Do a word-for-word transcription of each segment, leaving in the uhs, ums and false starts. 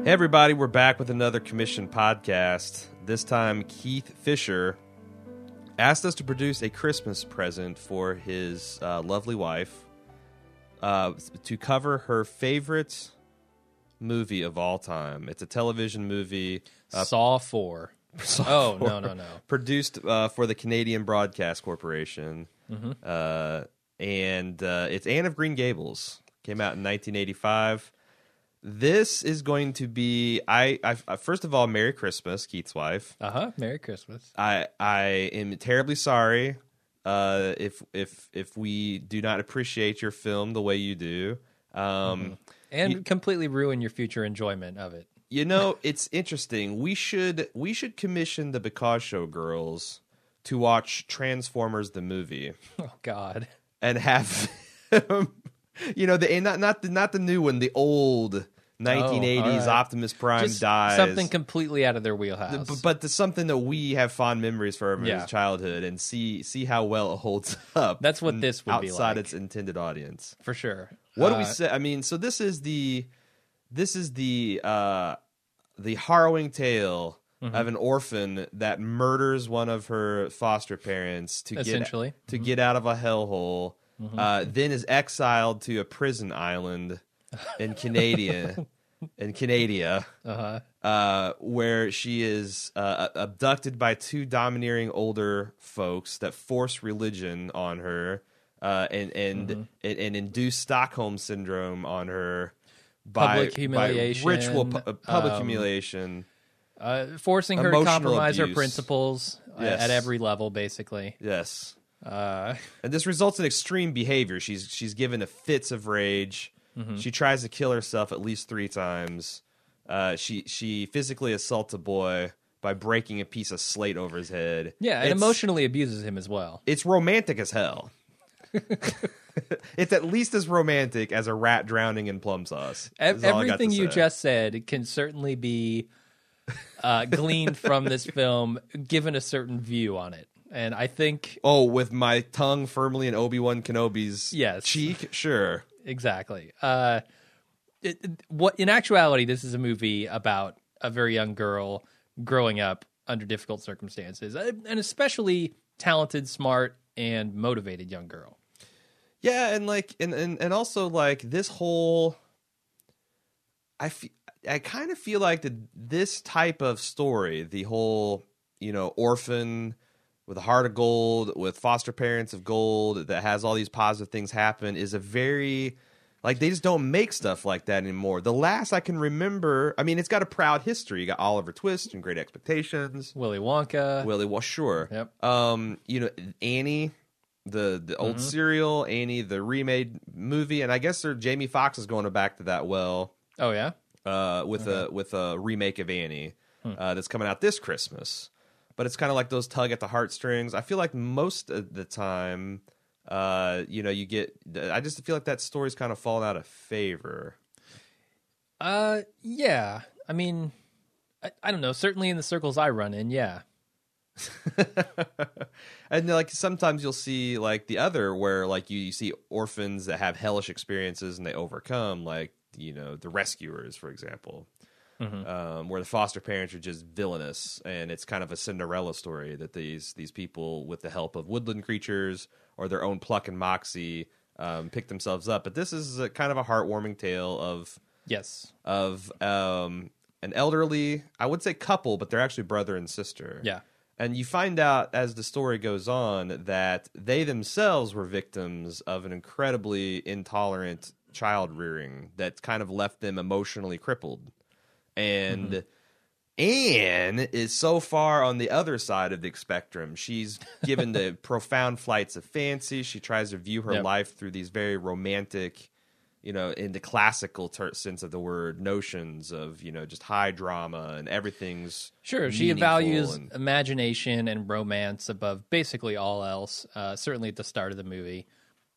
Hey everybody, we're back with another commission podcast. This time, Keith Fisher asked us to produce a Christmas present for his uh, lovely wife uh, to cover her favorite movie of all time. It's a television movie. Uh, Saw four. Saw oh, four, no, no, no. Produced uh, for the Canadian Broadcast Corporation. Mm-hmm. Uh, and uh, it's Anne of Green Gables. Came out in nineteen eighty-five. This is going to be, I, I first of all, Merry Christmas, Keith's wife. Uh-huh, Merry Christmas. I I am terribly sorry uh, if if if we do not appreciate your film the way you do. Um, mm-hmm. And you, completely ruin your future enjoyment of it. You know, it's interesting. We should we should commission the Because Show girls to watch Transformers the movie. Oh, God. And have them... You know, the not not the not the new one, the old nineteen eighties oh, right. Optimus Prime Just dies. Something completely out of their wheelhouse. The, but the something that we have fond memories from yeah. his childhood, and see see how well it holds up. That's what this would be like. Outside its intended audience. For sure. What uh, do we say? I mean, so this is the this is the uh, the harrowing tale mm-hmm. of an orphan that murders one of her foster parents to Essentially. get to mm-hmm. get out of a hellhole. Mm-hmm. Uh, then is exiled to a prison island in Canada, in Canada, uh-huh. uh, where she is uh, abducted by two domineering older folks that force religion on her uh, and and, mm-hmm. and and induce Stockholm syndrome on her by public humiliation, by ritual pu- public um, humiliation, uh, forcing her to compromise abuse. her principles yes. at every level, basically. Yes. Uh, and this results in extreme behavior. She's she's given to fits of rage. Mm-hmm. She tries to kill herself at least three times. Uh, she she physically assaults a boy by breaking a piece of slate over his head. Yeah, and it's, emotionally abuses him as well. It's romantic as hell. It's at least as romantic as a rat drowning in plum sauce. Everything you say. just said can certainly be uh, gleaned from this film, given a certain view on it. And I think... Oh, with my tongue firmly in Obi-Wan Kenobi's yes. cheek? Sure. Exactly. Uh, it, it, what in actuality, this is a movie about a very young girl growing up under difficult circumstances. An especially talented, smart, and motivated young girl. Yeah, and like, and, and, and also like this whole... I, fe- I kind of feel like the, this type of story, the whole, you know, orphan... with a heart of gold, with foster parents of gold, that has all these positive things happen, is a very, like, they just don't make stuff like that anymore. The last I can remember, I mean, it's got a proud history. You got Oliver Twist and Great Expectations. Willy Wonka. Willy, well, sure. Yep. Um, you know, Annie, the the old mm-hmm. serial, Annie, the remade movie, and I guess there, Jamie Foxx is going back to that well. Oh, yeah? Uh, with okay. a with a remake of Annie hmm. uh, that's coming out this Christmas. But it's kind of like those tug at the heartstrings. I feel like most of the time, uh, you know, you get... I just feel like that story's kind of fallen out of favor. Uh, yeah. I mean, I, I don't know. Certainly in the circles I run in, yeah. And like sometimes you'll see like the other where like you, you see orphans that have hellish experiences and they overcome, like, you know, The Rescuers, for example. Mm-hmm. Um, where the foster parents are just villainous, and it's kind of a Cinderella story that these these people, with the help of woodland creatures or their own pluck and moxie, um, pick themselves up. But this is a, kind of a heartwarming tale of yes of um, an elderly, I would say couple, but they're actually brother and sister. Yeah, and you find out as the story goes on that they themselves were victims of an incredibly intolerant child rearing that kind of left them emotionally crippled. And mm-hmm. Anne is so far on the other side of the spectrum. She's given the profound flights of fancy. She tries to view her yep. life through these very romantic, you know, in the classical ter- sense of the word, notions of, you know, just high drama and everything's Sure, she values and, imagination and romance above basically all else, uh, certainly at the start of the movie.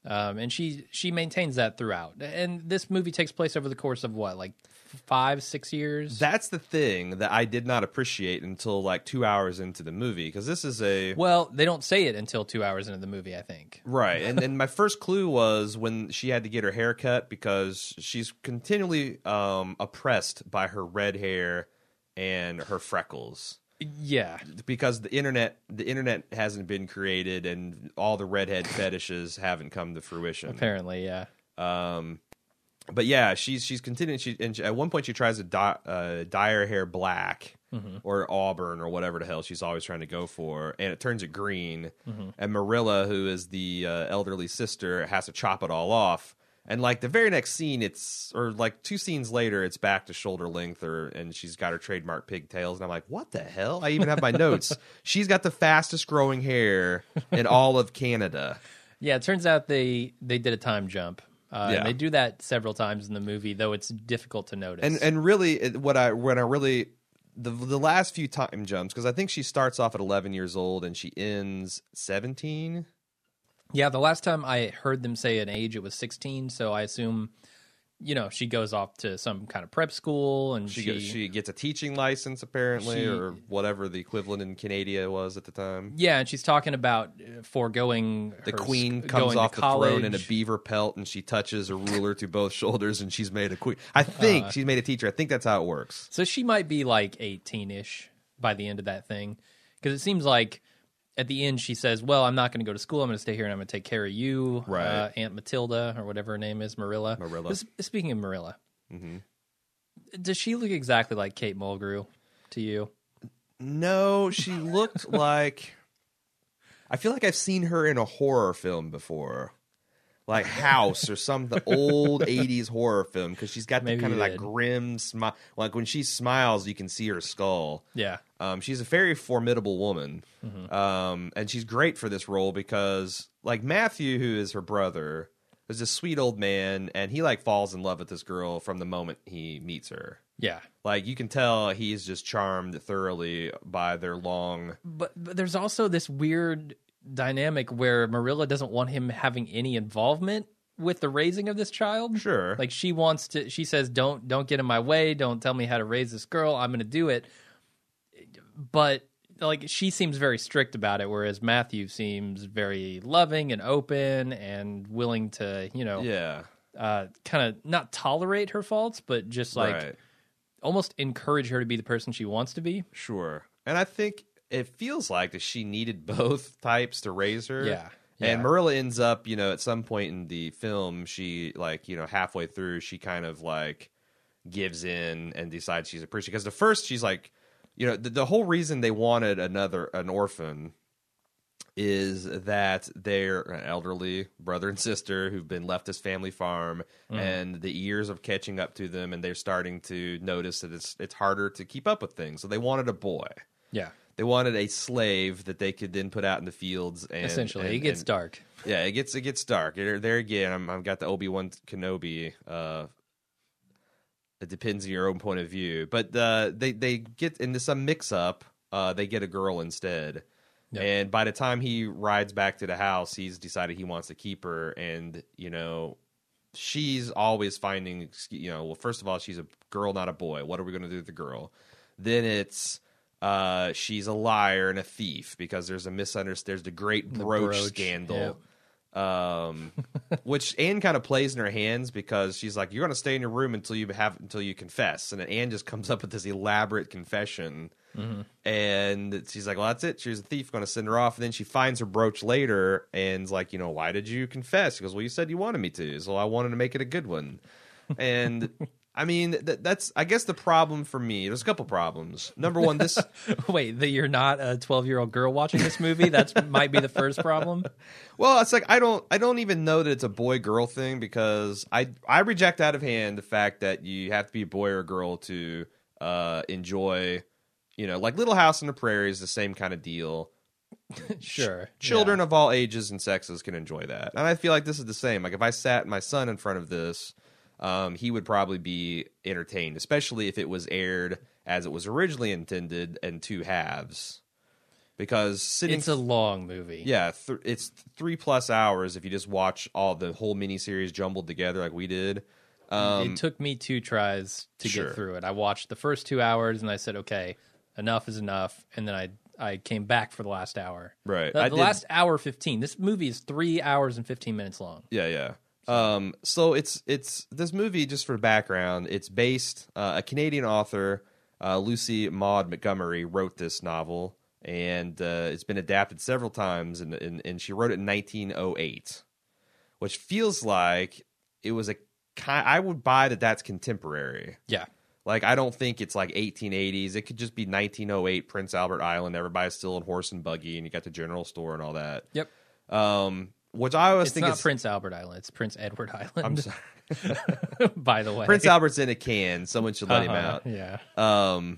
Um, and she she maintains that throughout. And this movie takes place over the course of what, like five, six years? That's the thing that I did not appreciate until like two hours into the movie, because this is a Well, they don't say it until two hours into the movie, I think. right. And and my first clue was when she had to get her hair cut because she's continually um, oppressed by her red hair and her freckles. Yeah. Because the internet the internet hasn't been created and all the redhead fetishes haven't come to fruition. Apparently, yeah. Um, but yeah, she's she's continuing. She and she, at one point she tries to dye, uh, dye her hair black mm-hmm. or auburn or whatever the hell she's always trying to go for, and it turns it green. Mm-hmm. And Marilla, who is the uh, elderly sister, has to chop it all off. And like the very next scene, it's or like two scenes later, it's back to shoulder length, or and she's got her trademark pigtails, and I'm like, what the hell? I even have my notes. She's got the fastest growing hair in all of Canada. Yeah, it turns out they they did a time jump. Uh, Yeah. and they do that several times in the movie, though it's difficult to notice. And and really, it- what I when I really the the last few time jumps, because I think she starts off at eleven years old and she ends seventeen. Yeah, the last time I heard them say an age, it was sixteen. So I assume, you know, she goes off to some kind of prep school, and She she, goes, she gets a teaching license apparently, She- or whatever the equivalent in Canada was at the time. yeah, and she's talking about uh, foregoing The her queen sc- comes going to off the throne in a college. beaver pelt, and she touches a ruler to both shoulders, and she's made a queen. I think Uh. she's made a teacher. I think that's how it works. So she might be like eighteen-ish by the end of that thing, because it seems like at the end she says, "Well, I'm not going to go to school. I'm going to stay here and I'm going to take care of you, Right. uh, Aunt Matilda or whatever her name is, Marilla." Marilla. This- speaking of Marilla, hmm does she look exactly like Kate Mulgrew to you? No, she looked like. I feel like I've seen her in a horror film before, like House or some the old eighties horror film, because she's got the Maybe kind of you that did. grim smile. Like when she smiles, you can see her skull. Yeah. Um, she's a very formidable woman, Mm-hmm. um, and she's great for this role because, like Matthew, who is her brother, is this sweet old man, and he like falls in love with this girl from the moment he meets her. Yeah. Like you can tell he's just charmed thoroughly by their long. But, but there's also this weird dynamic where Marilla doesn't want him having any involvement with the raising of this child. Sure. Like she wants to, she says, don't, don't get in my way. Don't tell me how to raise this girl. I'm going to do it. But like she seems very strict about it, whereas Matthew seems very loving and open and willing to, you know, Yeah. uh, kind of not tolerate her faults, but just like right. almost encourage her to be the person she wants to be. Sure. And I think it feels like that she needed both types to raise her. Yeah. And Yeah. Marilla ends up, you know, at some point in the film, she like, you know, halfway through, she kind of like gives in and decides she's a Christian. Because the first, she's like, you know, the, the whole reason they wanted another an orphan is that they're an elderly brother and sister who've been left this family farm, Mm. and the years of catching up to them, and they're starting to notice that it's it's harder to keep up with things. So they wanted a boy. Yeah. They wanted a slave that they could then put out in the fields. And, Essentially, and- it gets and- dark. Yeah, it gets it gets dark. There, there again, I'm, I've got the Obi-Wan Kenobi. Uh, it depends on your own point of view, but uh, they they get into some mix-up. Uh, they get a girl instead, Yep. and by the time he rides back to the house, he's decided he wants to keep her. And you know, she's always finding, you know, well, first of all, she's a girl, not a boy. What are we going to do with the girl? Then it's uh, she's a liar and a thief because there's a misunderstanding. There's the great The brooch, brooch, scandal. Um, which Anne kind of plays in her hands because she's like, "You're going to stay in your room until you have until you confess," and then Anne just comes up with this elaborate confession, Mm-hmm. and she's like, "Well, that's it. She's a thief." Going to send her off, and then she finds her brooch later, and's like, "You know, why did you confess?" She goes, "Well, you said you wanted me to, so I wanted to make it a good one." And I mean, th- that's I guess the problem for me. There's a couple problems. Number one, this. Wait, that you're not a twelve-year-old girl watching this movie? That might be the first problem. Well, it's like I don't I don't even know that it's a boy girl thing because I I reject out of hand the fact that you have to be a boy or a girl to uh, enjoy, you know, like Little House on the Prairie is the same kind of deal. Sure. Children Yeah. of all ages and sexes can enjoy that, and I feel like this is the same. Like if I sat my son in front of this, um, he would probably be entertained, especially if it was aired as it was originally intended in two halves. because sitting It's a long movie. yeah, th- it's three plus hours if you just watch all the whole miniseries jumbled together like we did. Um, it took me two tries to sure. get through it. I watched the first two hours and I said, okay, enough is enough. And then I I came back for the last hour. Right. The, I the did- last hour fifteen. This movie is three hours and fifteen minutes long. Yeah, yeah. Um, so it's it's this movie, just for background, it's based uh, a Canadian author, uh, Lucy Maud Montgomery, wrote this novel, and uh, it's been adapted several times, and, and and she wrote it in nineteen oh eight, which feels like it was a kind. I would buy that that's contemporary. Yeah. Like, I don't think it's like eighteen eighties. It could just be nineteen oh eight, Prince Albert Island. Everybody's still in horse and buggy, and you got the general store and all that. Yep. Um, which I always It's think not is Prince Albert Island. It's Prince Edward Island. I'm sorry. By the way. Prince Albert's in a can. Someone should let him Uh-huh, out. Yeah. Um.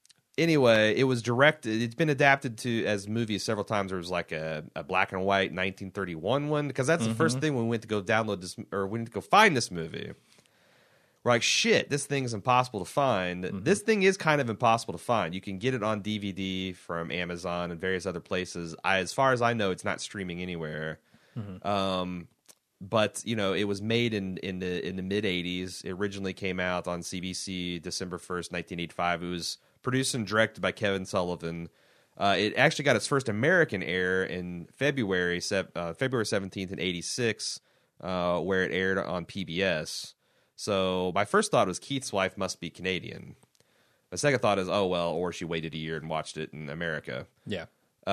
Anyway, it was directed. It's been adapted to as movies several times. There was like a, a black and white nineteen thirty-one one, because that's the first thing when we went to go download this, or we went to go find this movie. We're like, shit, this thing's impossible to find. Mm-hmm. This thing is kind of impossible to find. You can get it on D V D from Amazon and various other places. I, as far as I know, it's not streaming anywhere. Mm-hmm. Um, but you know, it was made in in the in the mid eighties. It originally came out on C B C December first, nineteen eighty-five. It was produced and directed by Kevin Sullivan. Uh, it actually got its first American air in February uh, February seventeenth in eighty-six, uh, where it aired on P B S. So my first thought was Keith's wife must be Canadian. My second thought is, oh well, or she waited a year and watched it in America. Yeah.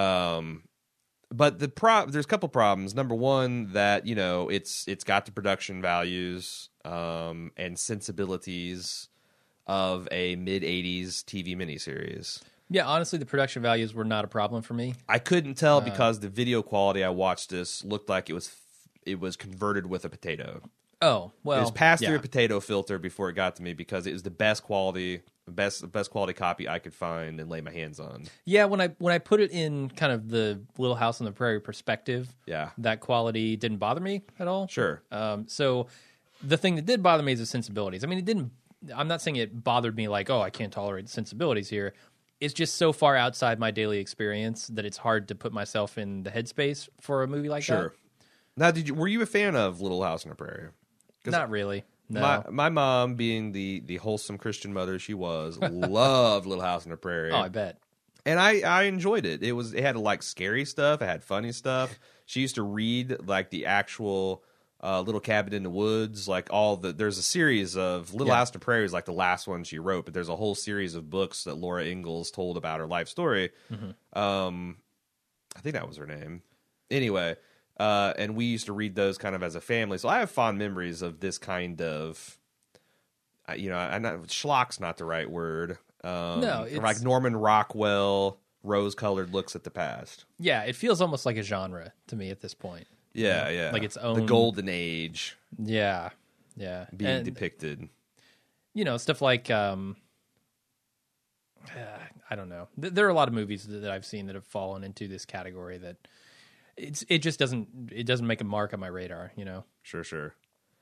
Um, but the pro- there's a couple problems. Number one, that you know it's it's got the production values um, and sensibilities of a mid eighties T V miniseries. Yeah, honestly, the production values were not a problem for me. I couldn't tell because the video quality I watched this looked like it was it was converted with a potato. Oh, well. It was passed yeah. through a potato filter before it got to me because it was the best quality, best best quality copy I could find and lay my hands on. Yeah, when I when I put it in kind of the Little House on the Prairie perspective, Yeah, that quality didn't bother me at all. sure. Um, so the thing that did bother me is the sensibilities. I mean, it didn't. I'm not saying it bothered me like, oh, I can't tolerate the sensibilities here. It's just so far outside my daily experience that it's hard to put myself in the headspace for a movie like Sure. Now, did you were you a fan of Little House on the Prairie? that. Not really. No. My my mom, being the the wholesome Christian mother she was, loved Little House on the Prairie. oh, I bet. And I, I enjoyed it. It was it had like scary stuff. It had funny stuff. She used to read like the actual uh, Little Cabin in the Woods, like all the. There's a series of Little Yeah. House on the Prairie is like the last one she wrote, but there's a whole series of books that Laura Ingalls told about her life story. Mm-hmm. Um, I think that was her name. Anyway, uh, and we used to read those kind of as a family. So I have fond memories of this kind of. uh, You know, I'm not schlock's not the right word. Um, No, or it's- like Norman Rockwell, rose-colored looks at the past. Yeah, it feels almost like a genre to me at this point. Yeah, yeah, Like its the own- golden age Yeah, yeah. being And, depicted. you know, stuff like um, uh, I don't know. Th- There are a lot of movies that that I've seen that have fallen into this category that it's it just doesn't it doesn't make a mark on my radar. You know. Sure, sure.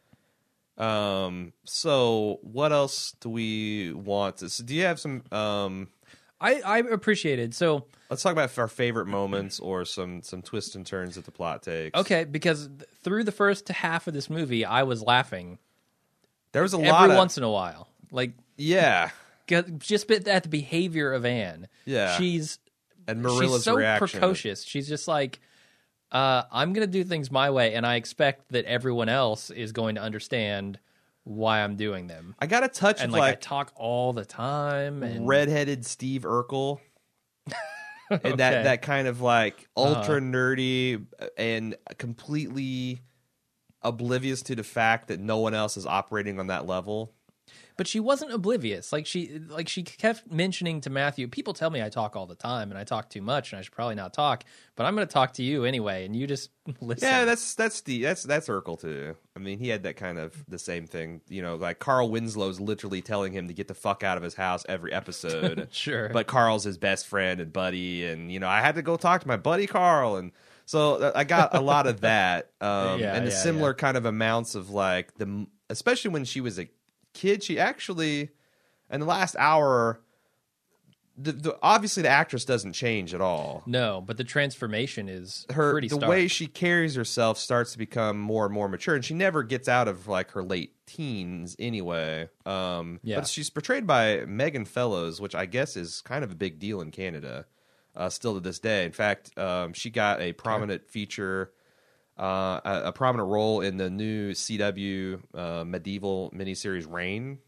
Um. So, what else do we want? To, so do you have some? Um. I, I appreciated. So, Let's talk about our favorite moments or some some twists and turns that the plot takes. okay, because th- through the first half of this movie, I was laughing There was a every lot of once in a while. Like, yeah, g- just bit at the behavior of Anne. Yeah. She's and she's Marilla's so reaction. precocious. She's just like, uh, I'm going to do things my way, and I expect that everyone else is going to understand why I'm doing them. I got a touch And of like, I like talk all the time. And redheaded Steve Urkel. And that, Okay. that kind of like ultra nerdy and completely oblivious to the fact that no one else is operating on that level. But she wasn't oblivious. Like she, like she kept mentioning to Matthew. People tell me I talk all the time, and I talk too much, and I should probably not talk. But I'm going to talk to you anyway, and you just listen. Yeah, that's that's the that's that's Urkel too. I mean, he had that kind of the same thing. You know, like Carl Winslow's literally telling him to get the fuck out of his house every episode. Sure. But Carl's his best friend and buddy, and you know, I had to go talk to my buddy Carl, and so I got a lot of that, um, Yeah, and the yeah, similar yeah. kind of amounts of like the, especially when she was a kid, she actually, in the last hour, the, the obviously the actress doesn't change at all. No, but the transformation is Her pretty the stark. way she carries herself starts to become more and more mature, and she never gets out of like her late teens anyway. Um, Yeah. But she's portrayed by Megan Fellows, which I guess is kind of a big deal in Canada, uh, still to this day. In fact, um, she got a prominent feature, uh, a, a prominent role in the new C W uh, medieval miniseries Reign.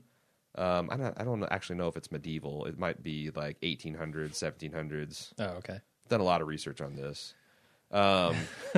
Um, I don't, I don't actually know if it's medieval. It might be like eighteen hundreds, seventeen hundreds. Oh, okay. Done a lot of research on this. Um,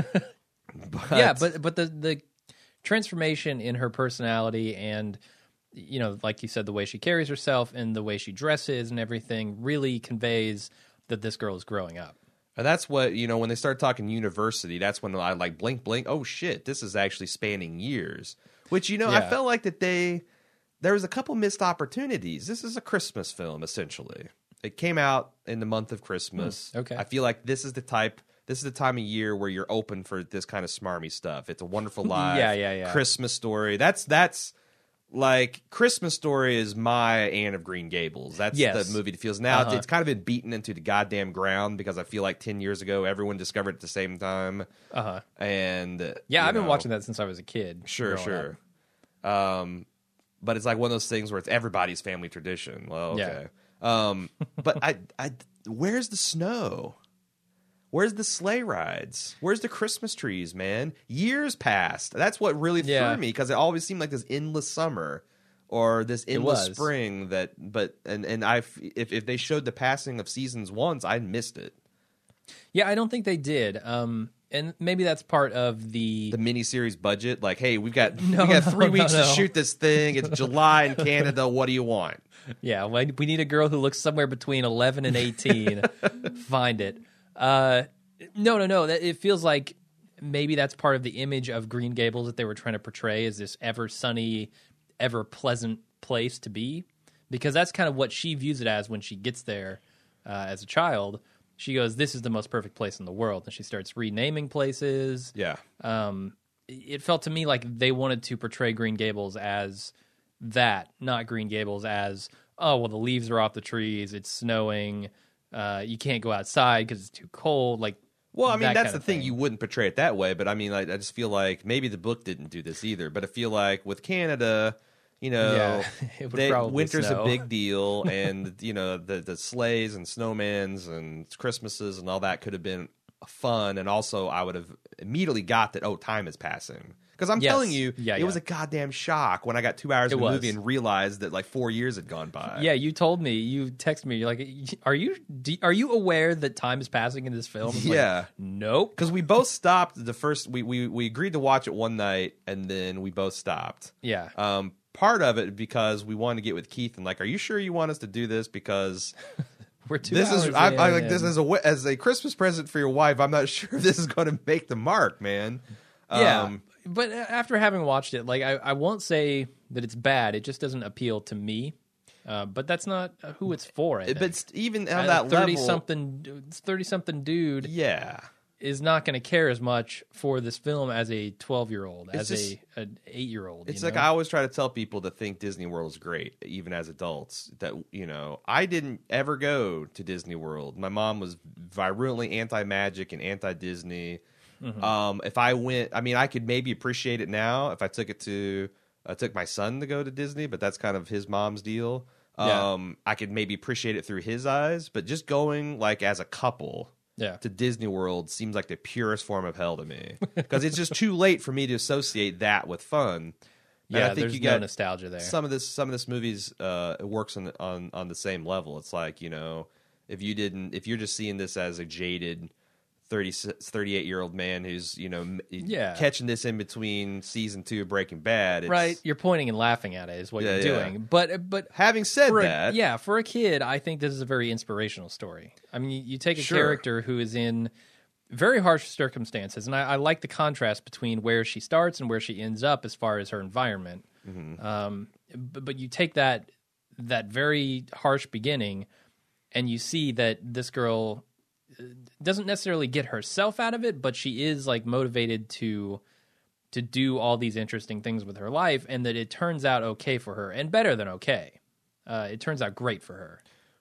but, Yeah, but but the the transformation in her personality and, you know, like you said, the way she carries herself and the way she dresses and everything really conveys that this girl is growing up. and that's what, you know, when they start talking university, that's when I like blink, blink. Oh shit, this is actually spanning years. Which, you know, I Yeah. felt like that they, there was a couple missed opportunities. This is a Christmas film, essentially. It came out in the month of Christmas. Hmm, okay. I feel like this is the type, this is the time of year where you're open for this kind of smarmy stuff. It's a Wonderful Life, Yeah, yeah, yeah. Christmas Story. That's, that's, like, Christmas Story is my Anne of Green Gables. That's Yes. the movie that feels now. Uh-huh. It's, it's kind of been beaten into the goddamn ground because I feel like ten years ago everyone discovered it at the same time. Uh huh. And Yeah, you I've been know, watching that since I was a kid. Sure, growing sure. up. Um, but it's like one of those things where it's everybody's family tradition. Well, Yeah. okay. Um, but I, I, where's the snow? Where's the sleigh rides? Where's the Christmas trees, man? Years passed. That's what really Yeah. threw me because it always seemed like this endless summer or this endless was. spring. That, but and and I, if if they showed the passing of seasons once, I missed it. Yeah, I don't think they did. Um, and maybe that's part of the. The miniseries budget, like, hey, we've got No, we got no, three no, weeks no. to shoot this thing. It's July in Canada. What do you want? Yeah, we we need a girl who looks somewhere between eleven and eighteen. Find it. Uh, no, no, no. That, it feels like maybe that's part of the image of Green Gables that they were trying to portray as this ever sunny, ever pleasant place to be. Because that's kind of what she views it as when she gets there uh, as a child. She goes, this is the most perfect place in the world. And she starts renaming places. Yeah. Um, it felt to me like they wanted to portray Green Gables as that, not Green Gables as, oh, well, the leaves are off the trees, it's snowing, uh, you can't go outside because it's too cold. Like, Well, I mean, that that's kind the of thing. thing. You wouldn't portray it that way, but I mean, like, I just feel like maybe the book didn't do this either. But I feel like with Canada, you know, Yeah, it would they, probably winter's snow. a big deal, and you know, the the sleighs and snowmans and Christmases and all that could have been fun, and also I would have immediately got that. Oh, time is passing. Because I'm Yes. telling you, Yeah, it yeah. was a goddamn shock when I got two hours It of the was. movie and realized that like four years had gone by. Yeah, you told me. You texted me. You're like, "Are you do, are you aware that time is passing in this film?" I'm like, Yeah. nope. Because we both stopped the first. We, we we agreed to watch it one night, and then we both stopped. Yeah, Um, part of it because we wanted to get with Keith and like, are you sure you want us to do this? Because we're two. this is hours I, in I like this and- as a wi- as a Christmas present for your wife. I'm not sure if this is going to make the mark, man. Yeah, Um, but after having watched it, like I, I won't say that it's bad. It just doesn't appeal to me. Uh, but that's not who it's for. I think. but st- even on A that thirty level, something, thirty something dude yeah. is not going to care as much for this film as a twelve year old, It's as just- a an eight year old. It's you like know? I always try to tell people to think Disney World is great, even as adults. That you know, I didn't ever go to Disney World. My mom was virulently anti-magic and anti-Disney. Mm-hmm. Um, if I went, I mean, I could maybe appreciate it now if I took it to, I took my son to go to Disney, but that's kind of his mom's deal. Yeah. Um, I could maybe appreciate it through his eyes, but just going like as a couple yeah. to Disney World seems like the purest form of hell to me because it's just too late for me to associate that with fun. And Yeah, I think there's you no got nostalgia there. some of this. Some of this movies uh, it works on on on the same level. It's like, you know, if you didn't, if you're just seeing this as a jaded thirty, thirty-eight year old man who's, you know, m- Yeah. catching this in between season two of Breaking Bad, it's, Right, you're pointing and laughing at it is what Yeah, you're yeah. doing. But but Having said for a- that, yeah, for a kid, I think this is a very inspirational story. I mean, you, you take a Sure. character who is in very harsh circumstances, and I, I like the contrast between where she starts and where she ends up as far as her environment. Mm-hmm. Um, but, but you take that that very harsh beginning, and you see that this girl uh, doesn't necessarily get herself out of it, but she is like motivated to to do all these interesting things with her life, and that it turns out okay for her, and better than okay. Uh, it turns out great for her.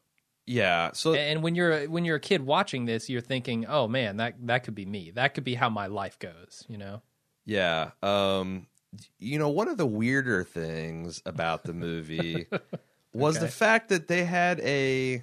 Yeah. So And when you're when you're a kid watching this, you're thinking, "Oh man, that that could be me. That could be how my life goes." You know? yeah. Um, you know, one of the weirder things about the movie was Okay. the fact that they had a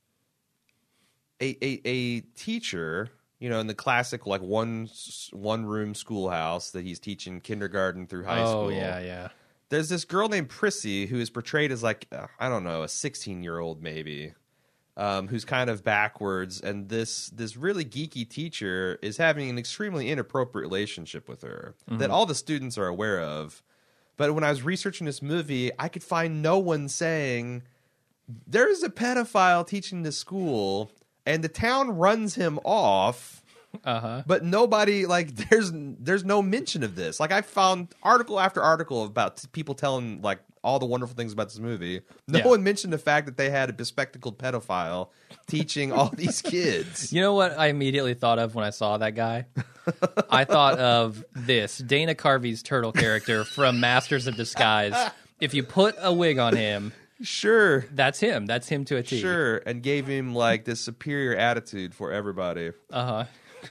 a a, a teacher. You know, in the classic like one one room schoolhouse that he's teaching kindergarten through high oh school. yeah, yeah. There's this girl named Prissy who is portrayed as like uh, I don't know, a sixteen year old maybe, um, who's kind of backwards, and this this really geeky teacher is having an extremely inappropriate relationship with her that all the students are aware of. But when I was researching this movie, I could find no one saying there's a pedophile teaching this school, and the town runs him off. Uh-huh. But nobody, like, there's there's no mention of this. Like, I found article after article about t- people telling, like, all the wonderful things about this movie. No Yeah. one mentioned the fact that they had a bespectacled pedophile teaching all these kids. You know what I immediately thought of when I saw that guy? I thought of this Dana Carvey's turtle character from Masters of Disguise. If you put a wig on him, Sure, that's him. That's him to a T. sure. And gave him, like, this superior attitude for everybody. Uh-huh.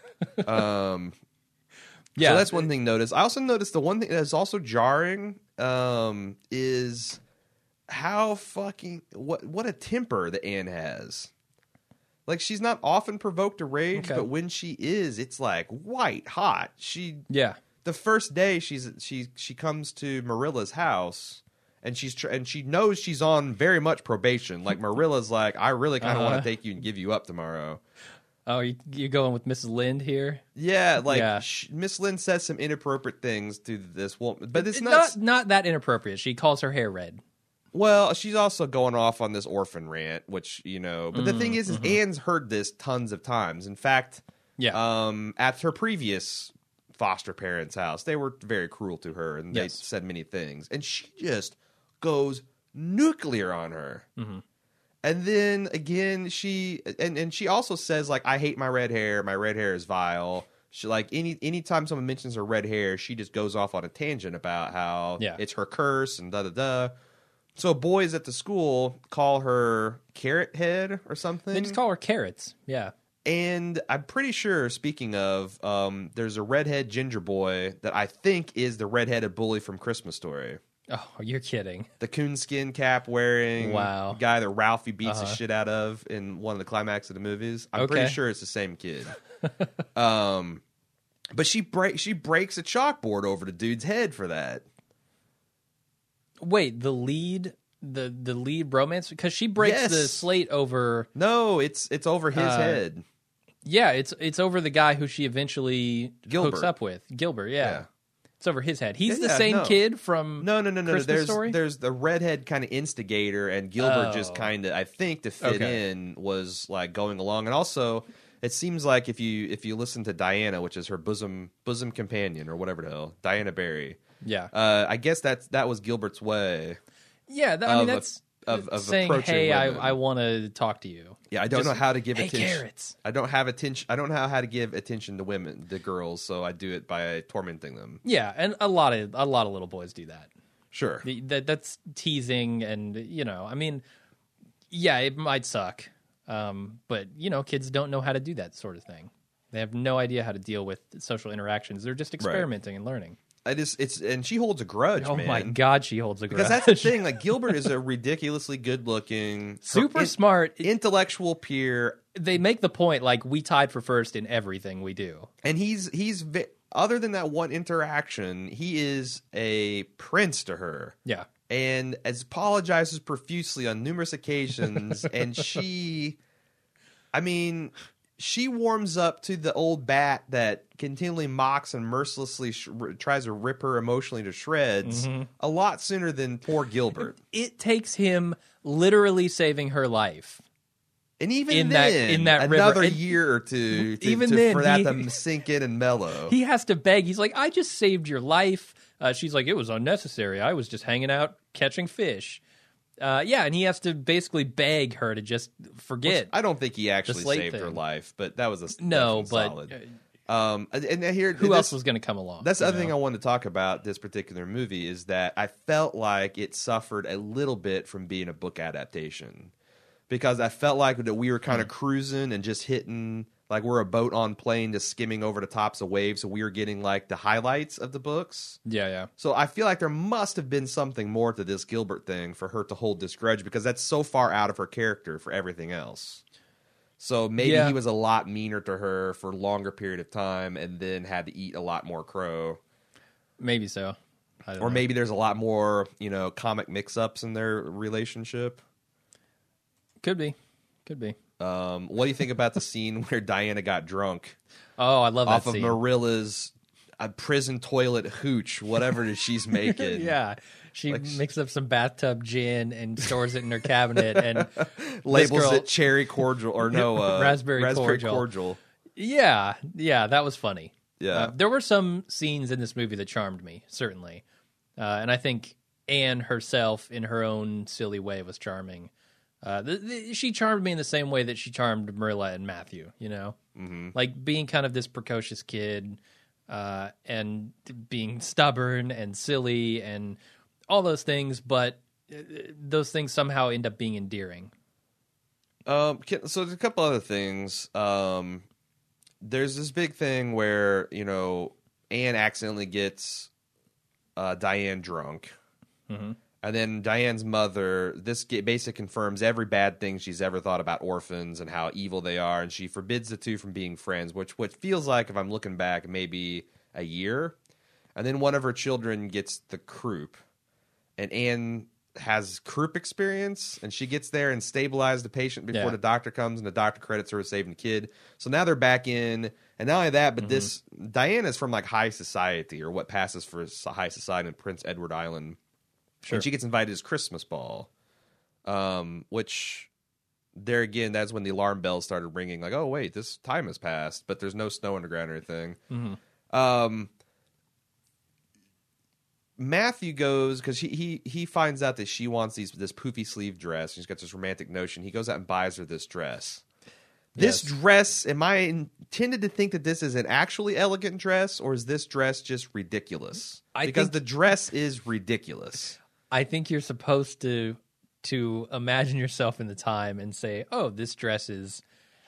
Um, Yeah. So that's one thing noticed. I also noticed the one thing that's also jarring um, is how fucking what what a temper that Anne has. Like, she's not often provoked to rage, Okay. but when she is, it's like white hot. She Yeah. the first day she's she she comes to Marilla's house. And she's tr- and she knows she's on very much probation. Like, Marilla's like, I really kind of Uh-huh. want to take you and give you up tomorrow. Oh, you, you going with Missus Lind here? Yeah, like Yeah. sh- Miss Lynn says some inappropriate things to this woman, but it's not, not not that inappropriate. She calls her hair red. Well, she's also going off on this orphan rant, which you know. But the thing is, is Anne's heard this tons of times. In fact, Yeah. um, at her previous foster parents' house, they were very cruel to her, and they Yes. said many things, and she just goes nuclear on her. Mhm. And then again, she and, and she also says like, "I hate my red hair. My red hair is vile." She like any anytime someone mentions her red hair, she just goes off on a tangent about how Yeah. it's her curse and da da da. So boys at the school call her Carrot Head or something. They just call her Carrots. Yeah. And I'm pretty sure, speaking of, um, there's a redhead ginger boy that I think is the redheaded bully from Christmas Story. Oh, you're kidding. The coonskin cap wearing Wow. guy that Ralphie beats the Uh-huh. shit out of in one of the climax of the movies. I'm Okay. pretty sure it's the same kid. um, but she break she breaks a chalkboard over the dude's head for that. Wait, the lead, the the lead romance, because she breaks Yes. the slate over. No, it's it's over his Uh, head. Yeah, it's it's over the guy who she eventually Gilbert. hooks up with, Gilbert. Yeah. Yeah. It's over his head. He's Yeah, the yeah, same no. kid from No, no, no, no. Christmas There's Story? there's the redhead kind of instigator, and Gilbert just Oh. kind of, I think, to fit Okay. in, was like going along. And also, it seems like if you if you listen to Diana, which is her bosom bosom companion or whatever the hell, Diana Barry. Yeah. Uh, I guess that's that was Gilbert's way. Yeah, that, I mean of- that's of- of saying, approaching "Hey, I, women. I want to talk to you." Yeah, I don't Just, know how to give hey, attention. carrots. I don't have attention. I don't know how to give attention to women, the girls. So I do it by tormenting them. Yeah, and a lot of a lot of little boys do that. Sure. The- That that's teasing, and you know, I mean, yeah, it might suck, um, but you know, kids don't know how to do that sort of thing. They have no idea how to deal with social interactions. They're just experimenting and learning. I just it's and she holds a grudge. Oh man. my god, she holds a grudge. Because that's the thing. Like Gilbert is a ridiculously good-looking, Super in- smart. intellectual peer, They make the point like we tied for first in everything we do. and he's he's vi- other than that one interaction, he is a prince to her, Yeah. and as apologizes profusely on numerous occasions. And she, I mean, she warms up to the old bat that continually mocks and mercilessly sh- r- tries to rip her emotionally to shreds Mm-hmm. a lot sooner than poor Gilbert. It takes him literally saving her life. And even In that- then, in that river. another And year or two, to, even to- then, for that he- to sink in and mellow. He has to beg. He's like, I just saved your life. Uh, she's like, it was unnecessary. I was just hanging out catching fish. Uh, yeah, and he has to basically beg her to just forget. I don't think he actually slate saved her thing. life, but that was a no, definite but solid. Um, and, and here, who this, else was going to come along? That's the you other thing I know? wanted to talk about this particular movie is that I felt like it suffered a little bit from being a book adaptation. because I felt like that we were kind of mm. cruising and just hitting, like we're a boat on plane just skimming over the tops of waves, so we were getting like the highlights of the books. Yeah, yeah. So I feel like there must have been something more to this Gilbert thing for her to hold this grudge, because that's so far out of her character for everything else. So maybe yeah. he was a lot meaner to her for a longer period of time and then had to eat a lot more crow. Maybe so. I don't or know. maybe there's a lot more, you know, comic mix-ups in their relationship. Could be. Could be. Um, what do you think about the scene where Diana got drunk? Oh, I love that off scene. Off of Marilla's uh, prison toilet hooch, whatever it is she's making. Yeah. She like, mixes up some bathtub gin and stores it in her cabinet and labels girl, it cherry cordial or no uh, raspberry, raspberry cordial. cordial. Yeah, yeah, that was funny. Yeah, uh, there were some scenes in this movie that charmed me, certainly, uh, and I think Anne herself, in her own silly way, was charming. Uh, the, the, she charmed me in the same way that she charmed Marilla and Matthew. You know, mm-hmm. like being kind of this precocious kid uh, and being stubborn and silly and all those things, but those things somehow end up being endearing. Um, so there's a couple other things. Um, there's this big thing where, you know, Anne accidentally gets uh, Diane drunk. Mm-hmm. And then Diane's mother, this basically confirms every bad thing she's ever thought about orphans and how evil they are, and she forbids the two from being friends, which which feels like, if I'm looking back, maybe a year. And then one of her children gets the croup. And Anne has croup experience, and she gets there and stabilizes the patient before yeah. the doctor comes, and the doctor credits her with saving the kid. So now they're back in, and not only that, but mm-hmm. this Diana's from like high society, or what passes for high society in Prince Edward Island. Sure. And she gets invited to his Christmas ball, um, which there again, that's when the alarm bells started ringing. Like, oh wait, this time has passed, but there's no snow underground or anything. Mm-hmm. Um, Matthew goes because he, he he finds out that she wants these this poofy sleeve dress. She's got this romantic notion. He goes out and buys her this dress. This yes. dress, am I intended to think that this is an actually elegant dress, or is this dress just ridiculous? I because think, the dress is ridiculous. I think you're supposed to to imagine yourself in the time and say, "Oh, this dress is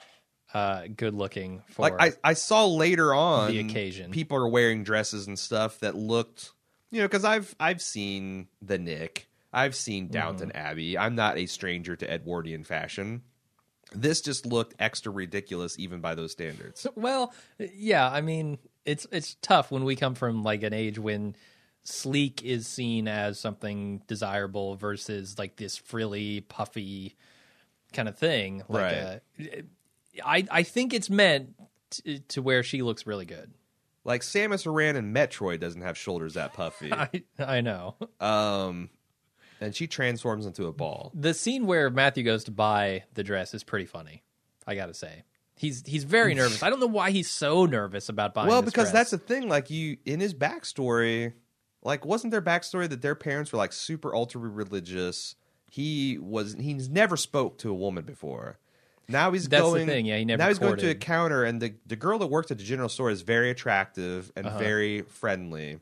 uh, good looking for." Like I, I saw later on the occasion. People are wearing dresses and stuff that looked. You know, because I've I've seen The Nick, I've seen Downton mm-hmm. Abbey. I'm not a stranger to Edwardian fashion. This just looked extra ridiculous, even by those standards. Well, yeah, I mean, it's it's tough when we come from like an age when sleek is seen as something desirable versus like this frilly, puffy kind of thing. Like right. A, I I think it's meant to, to where she looks really good. Like Samus Aran in Metroid doesn't have shoulders that puffy. I, I know. Um, and she transforms into a ball. The scene where Matthew goes to buy the dress is pretty funny, I gotta say. He's he's very nervous. I don't know why he's so nervous about buying well, this because dress. that's the thing. Like, you in his backstory, like, wasn't their backstory that their parents were like super ultra religious? He was he's never spoke to a woman before. Now he's That's going. the thing, yeah. He never. Now he's courted. going to a counter, and the the girl that works at the general store is very attractive and uh-huh. very friendly.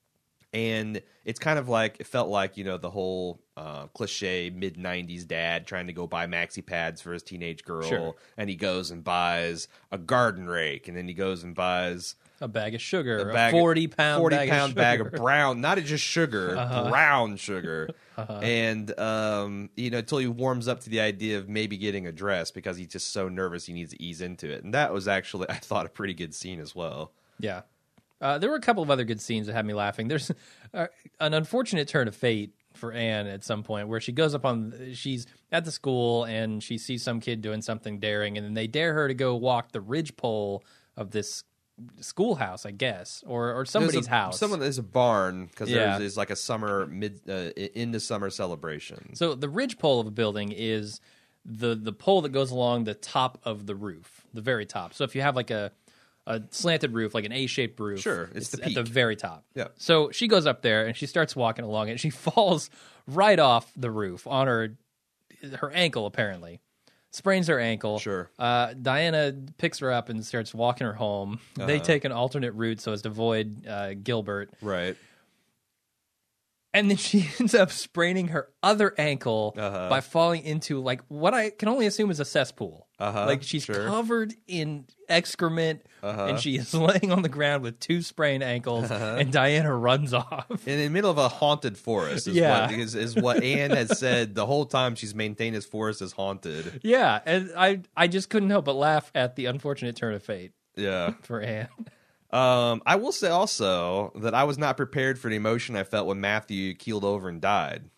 And it's kind of like it felt like, you know, the whole uh, cliche mid nineties dad trying to go buy maxi pads for his teenage girl, sure. and he goes and buys a garden rake, and then he goes and buys a bag of sugar, a, bag a forty pound forty bag pound of bag sugar. of brown, not just sugar, uh-huh. brown sugar. uh-huh. And um, you know, until he warms up to the idea of maybe getting a dress because he's just so nervous he needs to ease into it. And that was actually, I thought, a pretty good scene as well. Yeah. Uh, there were a couple of other good scenes that had me laughing. There's uh, an unfortunate turn of fate for Anne at some point where she goes up on, she's at the school and she sees some kid doing something daring, and then they dare her to go walk the ridgepole of this schoolhouse, I guess, or or somebody's a, house. Someone there's a barn because yeah. there's, there's like a summer mid uh, in the summer celebration. So the ridgepole of a building is the the pole that goes along the top of the roof, the very top. So if you have like a a slanted roof, like an A-shaped roof. Sure, it's, it's the at peak. the very top. Yeah. So she goes up there and she starts walking along it. And she falls right off the roof on her her ankle, apparently. Sprains her ankle. Sure. Uh, Diana picks her up and starts walking her home. Uh-huh. They take an alternate route so as to avoid uh, Gilbert. Right. And then she ends up spraining her other ankle Uh-huh. by falling into like what I can only assume is a cesspool. Uh-huh, Like she's sure. covered in excrement, Uh-huh. and she is laying on the ground with two sprained ankles, and Diana runs off. In the middle of a haunted forest is, Yeah. what, is, is what Anne has said the whole time she's maintained this forest is haunted. Yeah, and I I just couldn't help but laugh at the unfortunate turn of fate Yeah. for Anne. Um, I will say also that I was not prepared for the emotion I felt when Matthew keeled over and died.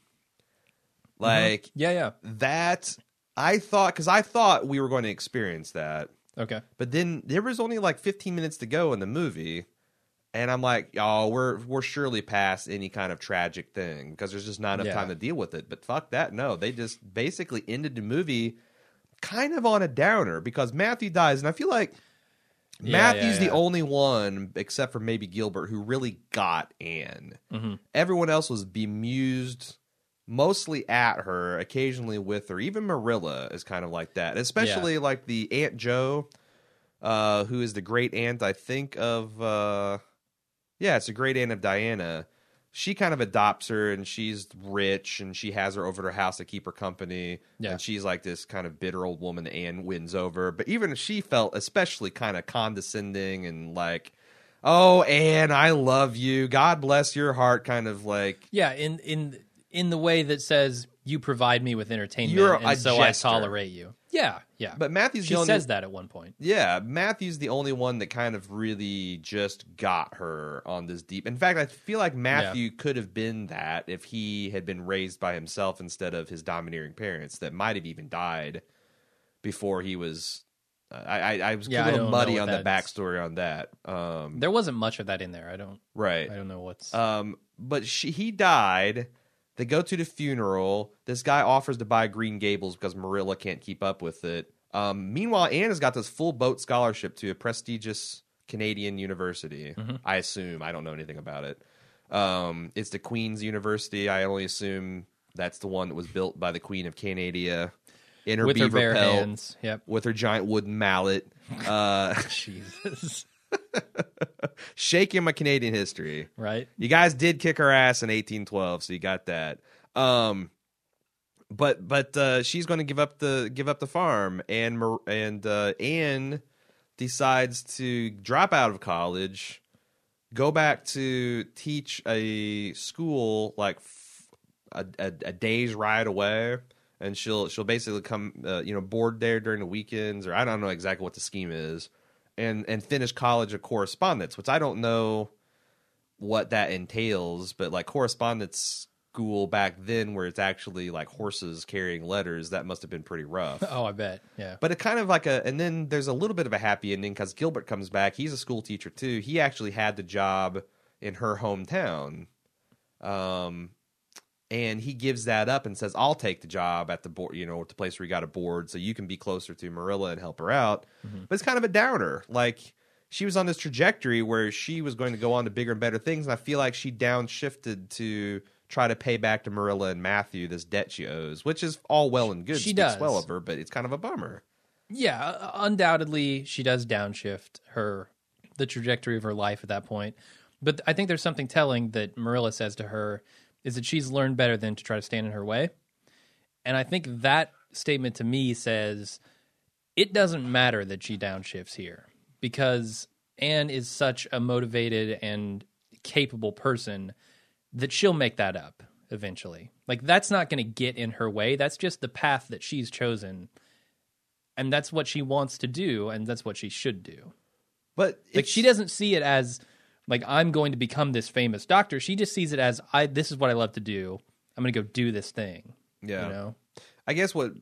Like, Yeah, yeah. that, I thought, because I thought we were going to experience that. Okay. But then there was only like fifteen minutes to go in the movie. And I'm like, oh, we're we're surely past any kind of tragic thing because there's just not enough Yeah. time to deal with it. But fuck that. No, they just basically ended the movie kind of on a downer because Matthew dies. And I feel like Yeah, Matthew's yeah, the yeah. only one, except for maybe Gilbert, who really got Anne. Mhm. Everyone else was bemused, mostly at her, occasionally with her. Even Marilla is kind of like that, especially like the Aunt Jo, uh, who is the great aunt, I think, of... Uh, yeah, it's a great aunt of Diana. She kind of adopts her, and she's rich, and she has her over to her house to keep her company. Yeah. And she's like this kind of bitter old woman that Anne wins over. But even she felt especially kind of condescending and like, oh, Anne, I love you. God bless your heart, kind of like. Yeah, in in in the way that says you provide me with entertainment, You're and a so jester. I tolerate you. Yeah, yeah. But Matthew's she the only, says that at one point. Yeah, Matthew's the only one that kind of really just got her on this deep. In fact, I feel like Matthew could have been that if he had been raised by himself instead of his domineering parents that might have even died before he was. Uh, I, I I was Yeah, a I little don't know muddy what on the that's- backstory on that. Um, There wasn't much of that in there. I don't. right. I don't know what's. Um, but she, he died. They go to the funeral. This guy offers to buy Green Gables because Marilla can't keep up with it. Um, meanwhile, Anne has got this full boat scholarship to a prestigious Canadian university. Mm-hmm. I assume. I don't know anything about it. Um, it's the Queen's University. I only assume that's the one that was built by the Queen of Canada in her with her beaver bare pelt hands. Yep. with her giant wooden mallet. Uh, Jesus. shaking my Canadian history. Right. You guys did kick her ass in eighteen twelve, so you got that. Um, but but uh, she's going to give up the give up the farm, and Mar- and uh, Anne decides to drop out of college, go back to teach a school like f- a, a, a day's ride away, and she'll she'll basically come uh, you know board there during the weekends, or I don't know exactly what the scheme is, and and finish college of correspondence, which I don't know what that entails, but like correspondence school back then where it's actually like horses carrying letters, that must have been pretty rough. Oh, I bet. Yeah. But it kind of like a, and then there's a little bit of a happy ending because Gilbert comes back. He's a school teacher too. He actually had the job in her hometown. Um, and he gives that up and says, I'll take the job at the board, you know, at the place where you got a board so you can be closer to Marilla and help her out. Mm-hmm. But it's kind of a downer. Like, she was on this trajectory where she was going to go on to bigger and better things, and I feel like she downshifted to try to pay back to Marilla and Matthew this debt she owes, which is all well and good. She Speaks does. well of her, but it's kind of a bummer. Yeah, uh, undoubtedly she does downshift her the trajectory of her life at that point. But I think there's something telling that Marilla says to her is that she's learned better than to try to stand in her way. And I think that statement to me says it doesn't matter that she downshifts here because Anne is such a motivated and capable person that she'll make that up eventually. Like, that's not going to get in her way. That's just the path that she's chosen. And that's what she wants to do, and that's what she should do. But Like, it's- she doesn't see it as, like, I'm going to become this famous doctor. She just sees it as, I. this is what I love to do. I'm going to go do this thing. Yeah. You know? I guess what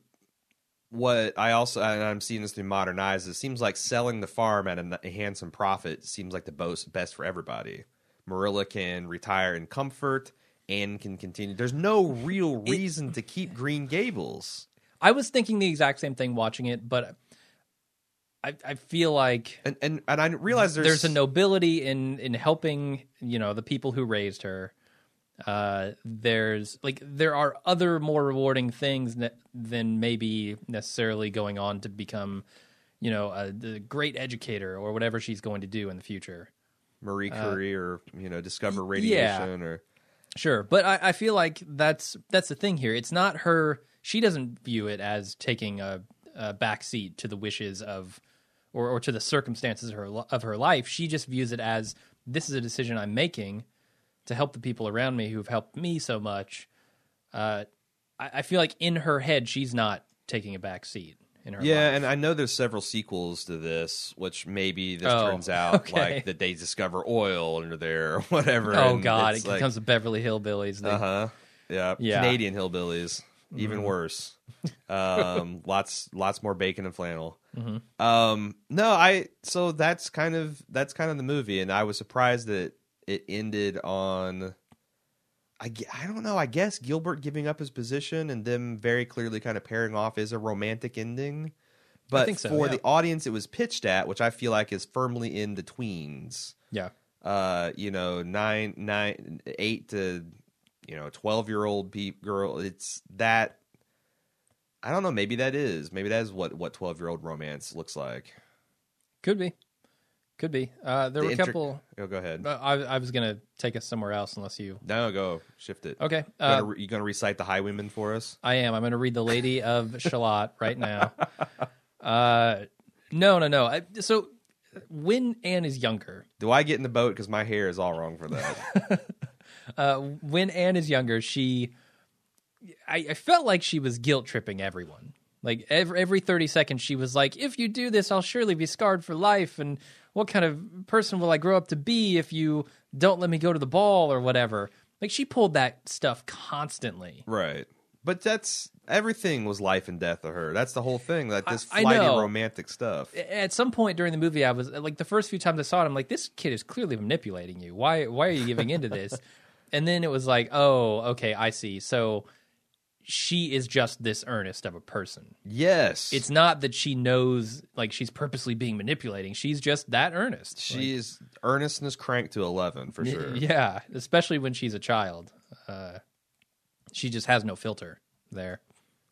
what I also, and I'm seeing this through modern eyes, it seems like selling the farm at a, a handsome profit seems like the best, best for everybody. Marilla can retire in comfort and can continue. There's no real reason to keep Green Gables. I was thinking the exact same thing watching it, but I, I feel like And and and I realize there's there's a nobility in in helping, you know, the people who raised her. Uh, there's like there are other more rewarding things ne- than maybe necessarily going on to become, you know, a, the great educator or whatever she's going to do in the future. Marie Curie or you know discover yeah. radiation or Sure, but I, I feel like that's that's the thing here. It's not her. She doesn't view it as taking a, a back seat to the wishes of, or, or to the circumstances of her of her life. She just views it as, this is a decision I'm making to help the people around me who've helped me so much. Uh, I, I feel like in her head, she's not taking a back seat in her Yeah, life. and I know there's several sequels to this, which maybe this Oh, turns out okay. like that they discover oil under there or whatever. Oh and God, it's it like, becomes the Beverly Hillbillies. They, uh huh, yeah, Yeah. Canadian hillbillies, even worse. Um, lots, lots more bacon and flannel. Mm-hmm. Um, no, I so that's kind of that's kind of the movie, and I was surprised that it ended on. I, gue- I don't know. I guess Gilbert giving up his position and them very clearly kind of pairing off is a romantic ending. But think so, for yeah. the audience it was pitched at, which I feel like is firmly in the tweens, yeah, uh, you know, nine, nine, eight to, you know, twelve year old pe- girl. It's that. I don't know. Maybe that is. Maybe that is what what twelve year old romance looks like. could be, could be. Uh, there The were a intri- couple. Oh, go ahead. Uh, I, I was gonna take us somewhere else unless you. No, go shift it. Okay, You uh, gonna, re- you gonna recite the Highwaymen for us? I am. I'm going to read The Lady of Shalott right now. Uh, no, no, no. I, so when Anne is younger, Do I get in the boat because my hair is all wrong for that? uh, when Anne is younger, she, I, I felt like she was guilt tripping everyone. Like every, every thirty seconds, she was like, "If you do this, I'll surely be scarred for life. And what kind of person will I grow up to be if you don't let me go to the ball or whatever?" Like she pulled that stuff constantly. Right. But that's everything was life and death of her. That's the whole thing. Like this I- I flighty know. romantic stuff. At some point during the movie, I was like, the first few times I saw it, I'm like, this kid is clearly manipulating you. Why? Why are you giving into this? And then it was like, oh, okay, I see. So she is just this earnest of a person. Yes. It's not that she knows, like, she's purposely being manipulating. She's just that earnest. she is earnestness cranked to eleven for Like, sure. yeah, especially when she's a child. Uh, she just has no filter there.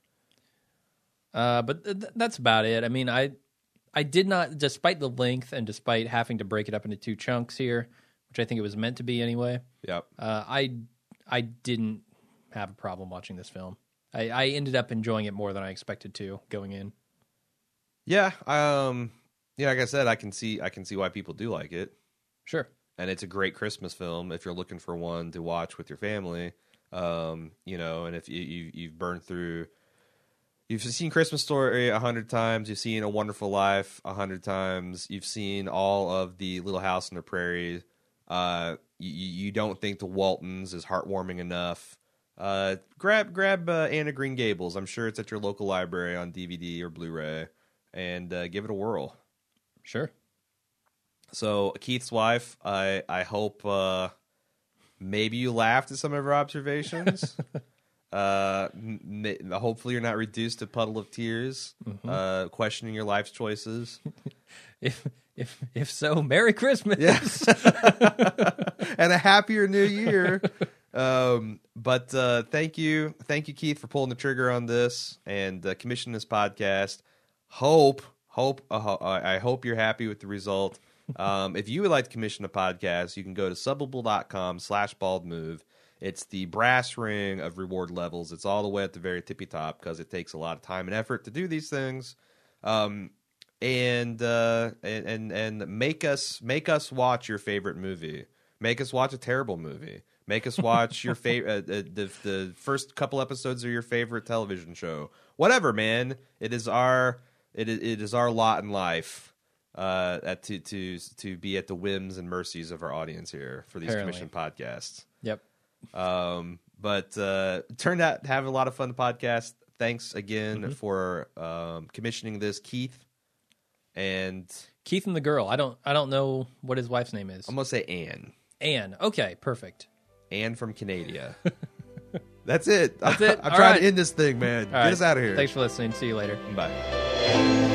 Uh, but th- that's about it. I mean, I I did not, despite the length and despite having to break it up into two chunks here, which I think it was meant to be anyway. Yep. Uh, I I didn't have a problem watching this film. I, I ended up enjoying it more than I expected to going in. Yeah. Um. Yeah. Like I said, I can see. I can see why people do like it, Sure. and it's a great Christmas film if you're looking for one to watch with your family. Um. You know, and if you, you you've burned through. You've seen Christmas Story a hundred times. You've seen A Wonderful Life a hundred times. You've seen all of the Little House on the Prairie. Uh, you, you don't think The Waltons is heartwarming enough. Uh, grab grab uh, Anne of Green Gables. I'm sure it's at your local library on D V D or Blu-ray, and uh, give it a whirl. Sure. So Keith's wife, I I hope uh, maybe you laughed at some of her observations. Uh, n- n- hopefully you're not reduced to a puddle of tears, Mm-hmm. uh, questioning your life's choices. If if if so, Merry Christmas. Yes, and a happier new year. Um, but uh, thank you, thank you, Keith, for pulling the trigger on this and uh, commissioning this podcast. Hope, hope, uh, ho- I hope you're happy with the result. Um, if you would like to commission a podcast, you can go to subbable.com slash bald move. It's the brass ring of reward levels. It's all the way at the very tippy top because it takes a lot of time and effort to do these things. Um, and, uh, and and and make us make us watch your favorite movie. Make us watch a terrible movie. Make us watch your favorite uh, the the first couple episodes of your favorite television show. Whatever, man. It is our it is, it is our lot in life. Uh, at, to to to be at the whims and mercies of our audience here for these Apparently. commission podcasts. Yep. Um, but uh, turned out to have a lot of fun. The podcast. Thanks again Mm-hmm. for um, commissioning this, Keith. And Keith and the girl. I don't I don't know what his wife's name is. I'm gonna say Anne. Anne. Okay, perfect. Anne from Canada. That's it. That's it? I'm All trying right. to end this thing, man. All Get right. us out of here. Thanks for listening. See you later. Bye.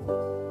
Bye.